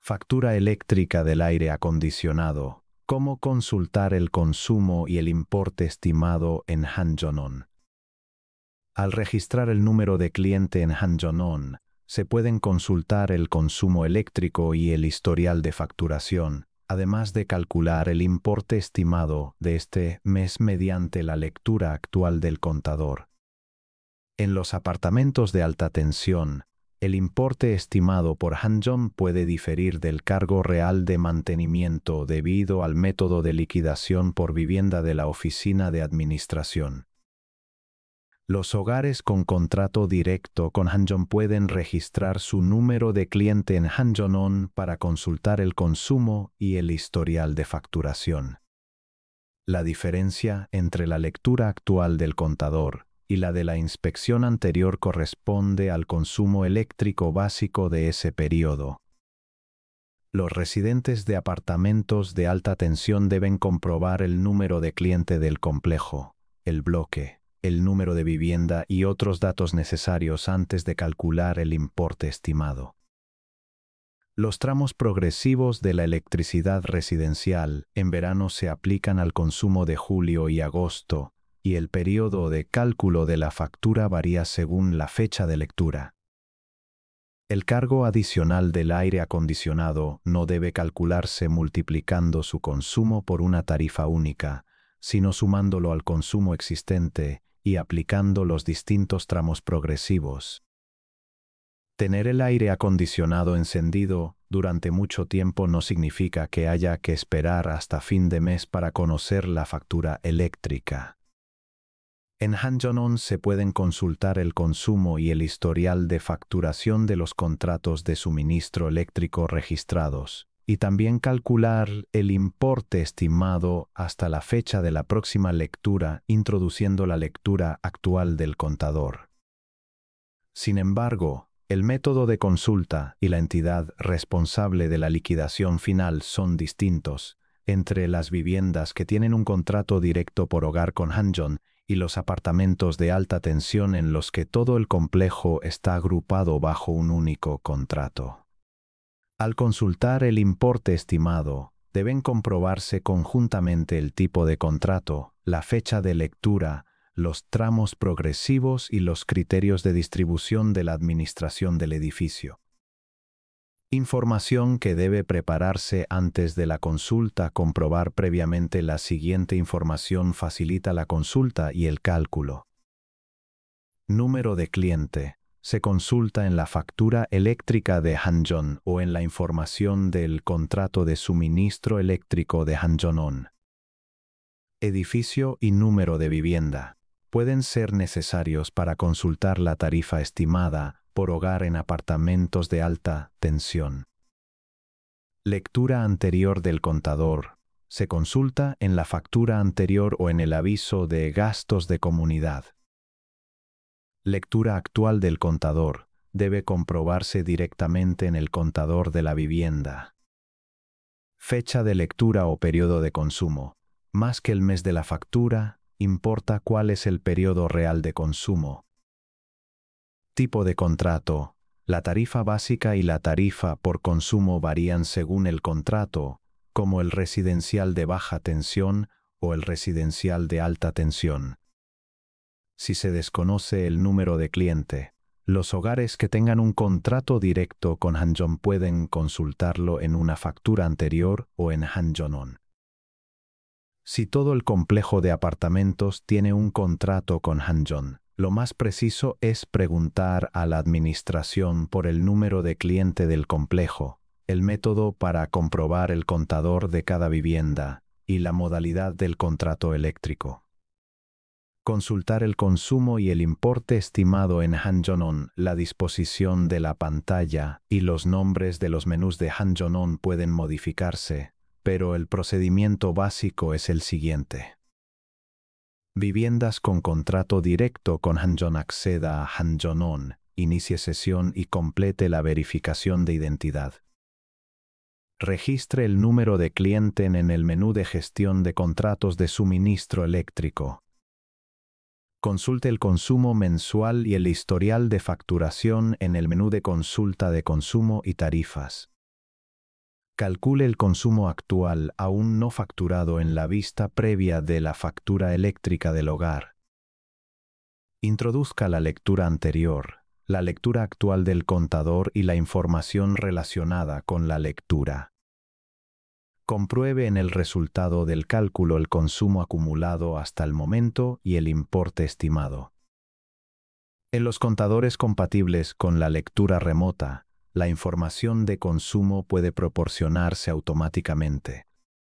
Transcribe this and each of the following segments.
Factura eléctrica del aire acondicionado. ¿Cómo consultar el consumo y el importe estimado en Hanjonon? Al registrar el número de cliente en Hanjonon, se pueden consultar el consumo eléctrico y el historial de facturación, además de calcular el importe estimado de este mes mediante la lectura actual del contador. En los apartamentos de alta tensión, el importe estimado por Hanjon puede diferir del cargo real de mantenimiento debido al método de liquidación por vivienda de la Oficina de Administración. Los hogares con contrato directo con Hanjon pueden registrar su número de cliente en Hanjonon para consultar el consumo y el historial de facturación. La diferencia entre la lectura actual del contador y la de la inspección anterior corresponde al consumo eléctrico básico de ese periodo. Los residentes de apartamentos de alta tensión deben comprobar el número de cliente del complejo, el bloque, el número de vivienda y otros datos necesarios antes de calcular el importe estimado. Los tramos progresivos de la electricidad residencial en verano se aplican al consumo de julio y agosto, y el periodo de cálculo de la factura varía según la fecha de lectura. El cargo adicional del aire acondicionado no debe calcularse multiplicando su consumo por una tarifa única, sino sumándolo al consumo existente y aplicando los distintos tramos progresivos. Tener el aire acondicionado encendido durante mucho tiempo no significa que haya que esperar hasta fin de mes para conocer la factura eléctrica. En Hanjonon se pueden consultar el consumo y el historial de facturación de los contratos de suministro eléctrico registrados, y también calcular el importe estimado hasta la fecha de la próxima lectura introduciendo la lectura actual del contador. Sin embargo, el método de consulta y la entidad responsable de la liquidación final son distintos entre las viviendas que tienen un contrato directo por hogar con Hanjon y los apartamentos de alta tensión en los que todo el complejo está agrupado bajo un único contrato. Al consultar el importe estimado, deben comprobarse conjuntamente el tipo de contrato, la fecha de lectura, los tramos progresivos y los criterios de distribución de la administración del edificio. Información que debe prepararse antes de la consulta. Comprobar previamente la siguiente información facilita la consulta y el cálculo. Número de cliente. Se consulta en la factura eléctrica de Hanjon o en la información del contrato de suministro eléctrico de Hanjonon. Edificio y número de vivienda. Pueden ser necesarios para consultar la tarifa estimada por hogar en apartamentos de alta tensión. Lectura anterior del contador. Se consulta en la factura anterior o en el aviso de gastos de comunidad. Lectura actual del contador. Debe comprobarse directamente en el contador de la vivienda. Fecha de lectura o periodo de consumo. Más que el mes de la factura, importa cuál es el periodo real de consumo. Tipo de contrato. La tarifa básica y la tarifa por consumo varían según el contrato, como el residencial de baja tensión o el residencial de alta tensión. Si se desconoce el número de cliente, los hogares que tengan un contrato directo con Hanjon pueden consultarlo en una factura anterior o en Hanjonon. Si todo el complejo de apartamentos tiene un contrato con Hanjon, lo más preciso es preguntar a la administración por el número de cliente del complejo, el método para comprobar el contador de cada vivienda y la modalidad del contrato eléctrico. Consultar el consumo y el importe estimado en Hanjonon. La disposición de la pantalla y los nombres de los menús de Hanjonon pueden modificarse, pero el procedimiento básico es el siguiente. Viviendas con contrato directo con Hanjon. Acceda a Hanjonon, inicie sesión y complete la verificación de identidad. Registre el número de cliente en el menú de gestión de contratos de suministro eléctrico. Consulte el consumo mensual y el historial de facturación en el menú de consulta de consumo y tarifas. Calcule el consumo actual aún no facturado en la vista previa de la factura eléctrica del hogar. Introduzca la lectura anterior, la lectura actual del contador y la información relacionada con la lectura. Compruebe en el resultado del cálculo el consumo acumulado hasta el momento y el importe estimado. En los contadores compatibles con la lectura remota, la información de consumo puede proporcionarse automáticamente.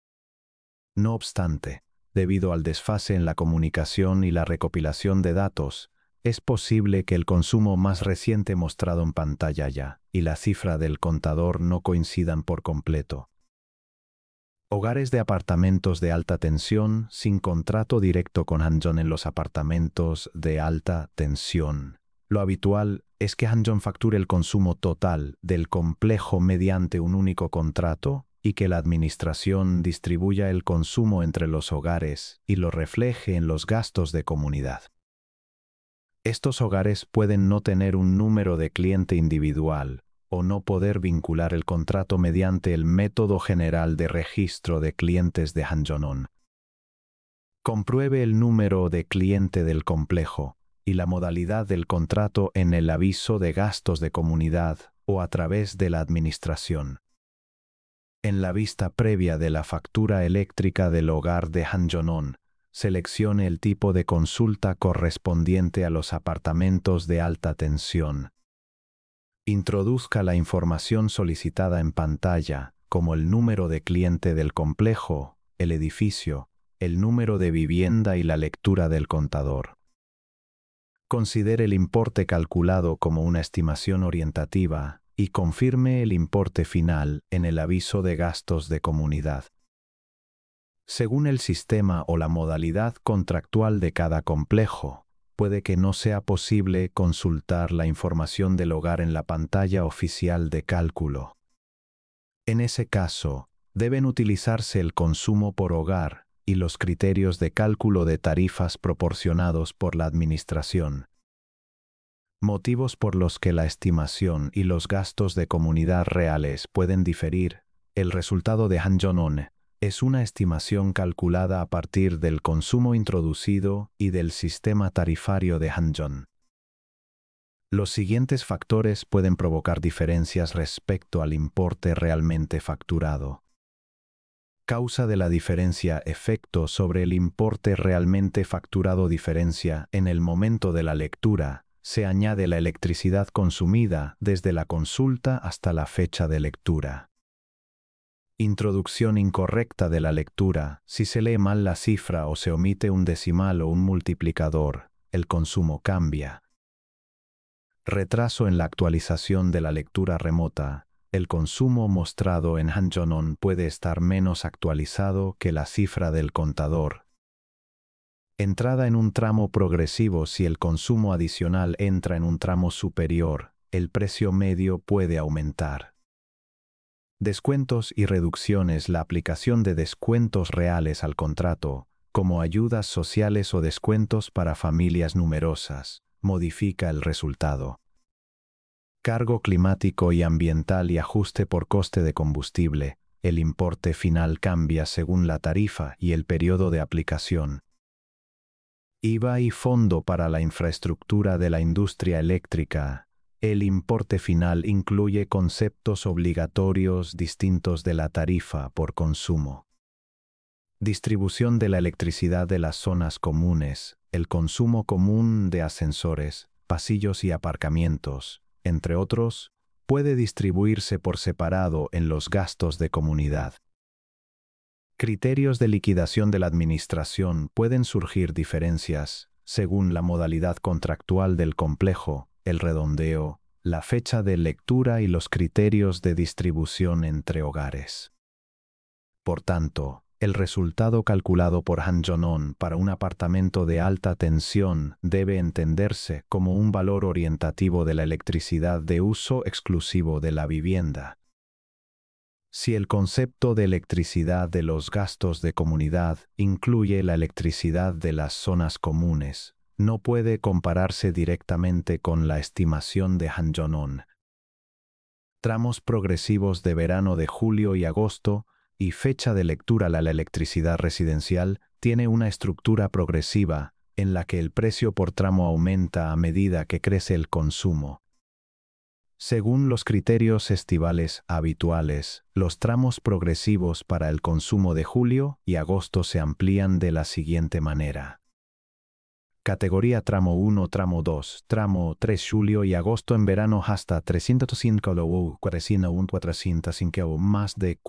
No obstante, debido al desfase en la comunicación y la recopilación de datos, es posible que el consumo más reciente mostrado en pantalla y la cifra del contador no coincidan por completo. Hogares de apartamentos de alta tensión sin contrato directo con Hanjón. En los apartamentos de alta tensión, lo habitual es que Hanjón facture el consumo total del complejo mediante un único contrato y que la administración distribuya el consumo entre los hogares y lo refleje en los gastos de comunidad. Estos hogares pueden no tener un número de cliente individual o no poder vincular el contrato mediante el método general de registro de clientes de Hanjón. Compruebe el número de cliente del complejo y la modalidad del contrato en el aviso de gastos de comunidad o a través de la administración. En la vista previa de la factura eléctrica del hogar de Hanjón, seleccione el tipo de consulta correspondiente a los apartamentos de alta tensión. Introduzca la información solicitada en pantalla, como el número de cliente del complejo, el edificio, el número de vivienda y la lectura del contador. Considere el importe calculado como una estimación orientativa y confirme el importe final en el aviso de gastos de comunidad. Según el sistema o la modalidad contractual de cada complejo, puede que no sea posible consultar la información del hogar en la pantalla oficial de cálculo. En ese caso, deben utilizarse el consumo por hogar y los criterios de cálculo de tarifas proporcionados por la administración. Motivos por los que la estimación y los gastos de comunidad reales pueden diferir. El resultado de Hanjón es una estimación calculada a partir del consumo introducido y del sistema tarifario de Hanjón. Los siguientes factores pueden provocar diferencias respecto al importe realmente facturado. Causa de la diferencia: efecto sobre el importe realmente facturado. Diferencia en el momento de la lectura. Se añade la electricidad consumida desde la consulta hasta la fecha de lectura. Introducción incorrecta de la lectura. Si se lee mal la cifra o se omite un decimal o un multiplicador, el consumo cambia. Retraso en la actualización de la lectura remota. El consumo mostrado en Hanjón puede estar menos actualizado que la cifra del contador. Entrada en un tramo progresivo. Si el consumo adicional entra en un tramo superior, el precio medio puede aumentar. Descuentos y reducciones. La aplicación de descuentos reales al contrato, como ayudas sociales o descuentos para familias numerosas, modifica el resultado. Cargo climático y ambiental y ajuste por coste de combustible. El importe final cambia según la tarifa y el periodo de aplicación. IVA y fondo para la infraestructura de la industria eléctrica. El importe final incluye conceptos obligatorios distintos de la tarifa por consumo. Distribución de la electricidad de las zonas comunes, el consumo común de ascensores, pasillos y aparcamientos, entre otros, puede distribuirse por separado en los gastos de comunidad. Criterios de liquidación de la administración. Pueden surgir diferencias según la modalidad contractual del complejo, el redondeo, la fecha de lectura y los criterios de distribución entre hogares. Por tanto, el resultado calculado por Hanjón para un apartamento de alta tensión debe entenderse como un valor orientativo de la electricidad de uso exclusivo de la vivienda. Si el concepto de electricidad de los gastos de comunidad incluye la electricidad de las zonas comunes, no puede compararse directamente con la estimación de Hanjón. Tramos progresivos de verano de julio y agosto y fecha de lectura. La electricidad residencial tiene una estructura progresiva en la que el precio por tramo aumenta a medida que crece el consumo. Según los criterios estivales habituales, los tramos progresivos para el consumo de julio y agosto se amplían de la siguiente manera. Categoría tramo 1, tramo 2, tramo 3 julio y agosto en verano hasta 305 405 más de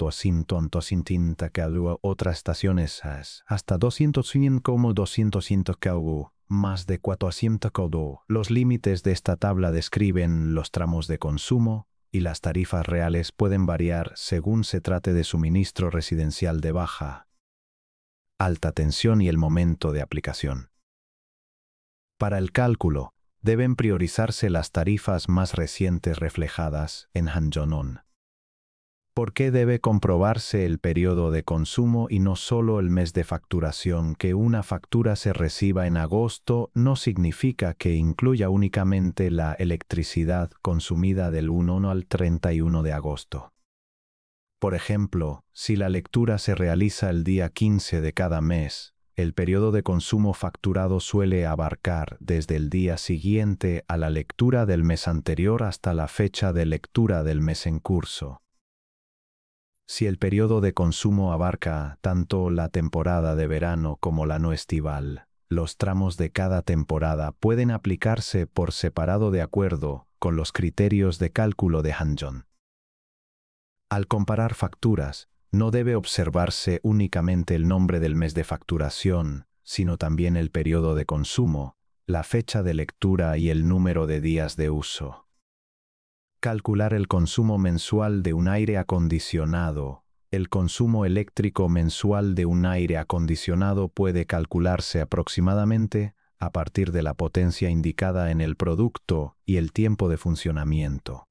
450 kW. Otras estaciones hasta 205 kW más de 400 kW. Los límites de esta tabla describen los tramos de consumo y las tarifas reales pueden variar según se trate de suministro residencial de baja, alta tensión y el momento de aplicación. Para el cálculo, deben priorizarse las tarifas más recientes reflejadas en Hanjonon. ¿Por qué debe comprobarse el periodo de consumo y no solo el mes de facturación? Que una factura se reciba en agosto no significa que incluya únicamente la electricidad consumida del 1 al 31 de agosto. Por ejemplo, si la lectura se realiza el día 15 de cada mes, el periodo de consumo facturado suele abarcar desde el día siguiente a la lectura del mes anterior hasta la fecha de lectura del mes en curso. Si el periodo de consumo abarca tanto la temporada de verano como la no estival, los tramos de cada temporada pueden aplicarse por separado de acuerdo con los criterios de cálculo de Hanjon. Al comparar facturas, no debe observarse únicamente el nombre del mes de facturación, sino también el periodo de consumo, la fecha de lectura y el número de días de uso. Calcular el consumo mensual de un aire acondicionado. El consumo eléctrico mensual de un aire acondicionado puede calcularse aproximadamente a partir de la potencia indicada en el producto y el tiempo de funcionamiento.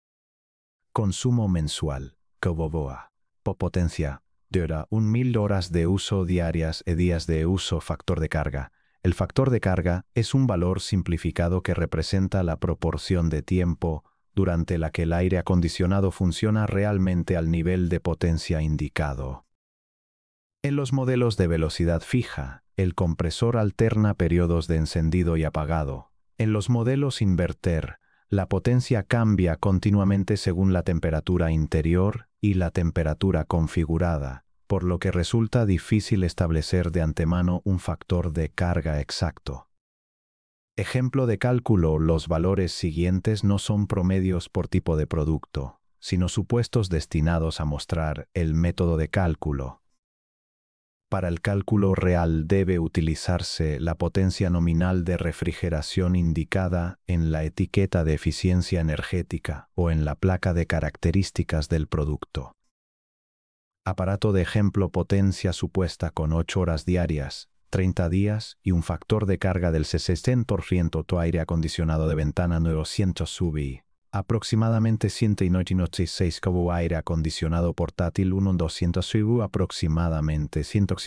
Consumo mensual, kWh. Potencia, de hora, 1000 horas de uso diarias y días de uso. Factor de carga. El factor de carga es un valor simplificado que representa la proporción de tiempo durante la que el aire acondicionado funciona realmente al nivel de potencia indicado. En los modelos de velocidad fija, el compresor alterna periodos de encendido y apagado. En los modelos inverter, la potencia cambia continuamente según la temperatura interior y la temperatura configurada, por lo que resulta difícil establecer de antemano un factor de carga exacto. Ejemplo de cálculo: los valores siguientes no son promedios por tipo de producto, sino supuestos destinados a mostrar el método de cálculo. Para el cálculo real debe utilizarse la potencia nominal de refrigeración indicada en la etiqueta de eficiencia energética o en la placa de características del producto. Aparato de ejemplo: potencia supuesta con 8 horas diarias, 30 días y un factor de carga del 60%. Tu aire acondicionado de ventana 900 SUV. Aproximadamente 196 kW. Aire acondicionado portátil 1200 SUV. Aproximadamente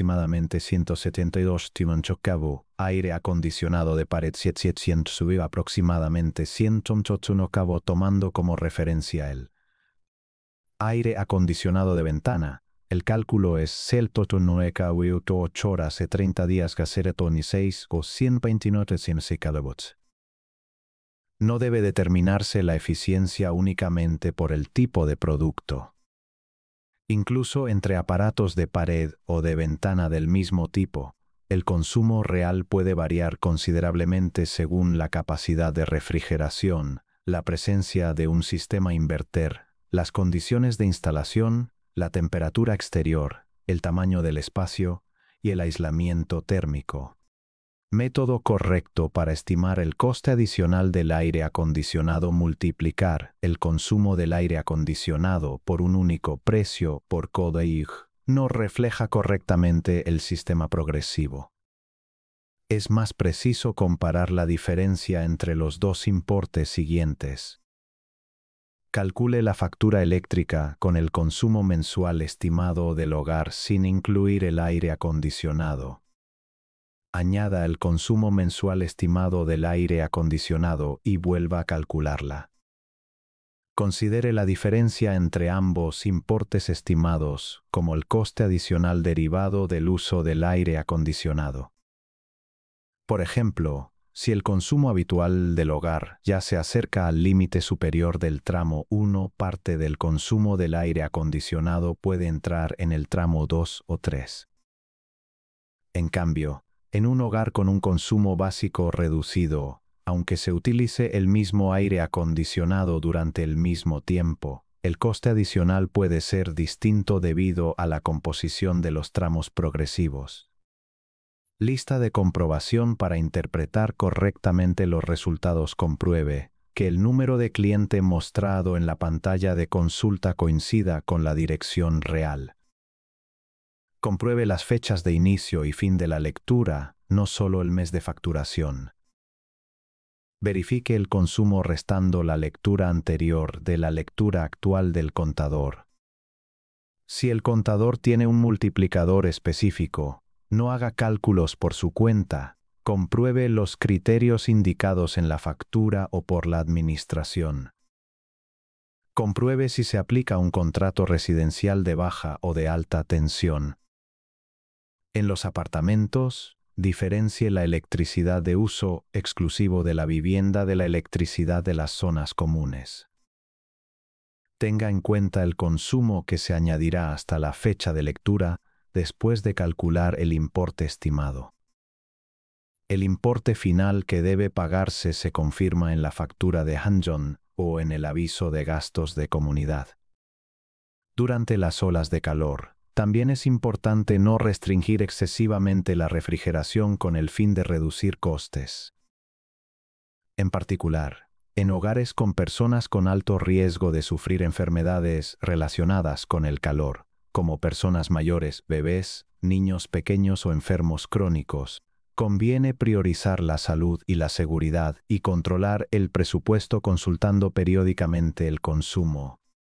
172 kW. Aire acondicionado de pared 700 SUV. Aproximadamente 181 kW. Tomando como referencia el aire acondicionado de ventana, el cálculo es celto 9 kW 8 horas y 30 días gaseretoni 6 o 129 kW. No debe determinarse la eficiencia únicamente por el tipo de producto. Incluso entre aparatos de pared o de ventana del mismo tipo, el consumo real puede variar considerablemente según la capacidad de refrigeración, la presencia de un sistema inverter, las condiciones de instalación, la temperatura exterior, el tamaño del espacio y el aislamiento térmico. Método correcto para estimar el coste adicional del aire acondicionado: multiplicar el consumo del aire acondicionado por un único precio por CODEIG no refleja correctamente el sistema progresivo. Es más preciso comparar la diferencia entre los dos importes siguientes. Calcule la factura eléctrica con el consumo mensual estimado del hogar sin incluir el aire acondicionado. Añada el consumo mensual estimado del aire acondicionado y vuelva a calcularla. Considere la diferencia entre ambos importes estimados, como el coste adicional derivado del uso del aire acondicionado. Por ejemplo, si el consumo habitual del hogar ya se acerca al límite superior del tramo 1, parte del consumo del aire acondicionado puede entrar en el tramo 2 o 3. En cambio, en un hogar con un consumo básico reducido, aunque se utilice el mismo aire acondicionado durante el mismo tiempo, el coste adicional puede ser distinto debido a la composición de los tramos progresivos. Lista de comprobación para interpretar correctamente los resultados. Compruebe que el número de cliente mostrado en la pantalla de consulta coincida con la dirección real. Compruebe las fechas de inicio y fin de la lectura, no solo el mes de facturación. Verifique el consumo restando la lectura anterior de la lectura actual del contador. Si el contador tiene un multiplicador específico, no haga cálculos por su cuenta, compruebe los criterios indicados en la factura o por la administración. Compruebe si se aplica un contrato residencial de baja o de alta tensión. En los apartamentos, diferencie la electricidad de uso exclusivo de la vivienda de la electricidad de las zonas comunes. Tenga en cuenta el consumo que se añadirá hasta la fecha de lectura después de calcular el importe estimado. El importe final que debe pagarse se confirma en la factura de Hanjón o en el aviso de gastos de comunidad. Durante las olas de calor, también es importante no restringir excesivamente la refrigeración con el fin de reducir costes. En particular, en hogares con personas con alto riesgo de sufrir enfermedades relacionadas con el calor, como personas mayores, bebés, niños pequeños o enfermos crónicos, conviene priorizar la salud y la seguridad y controlar el presupuesto consultando periódicamente el consumo.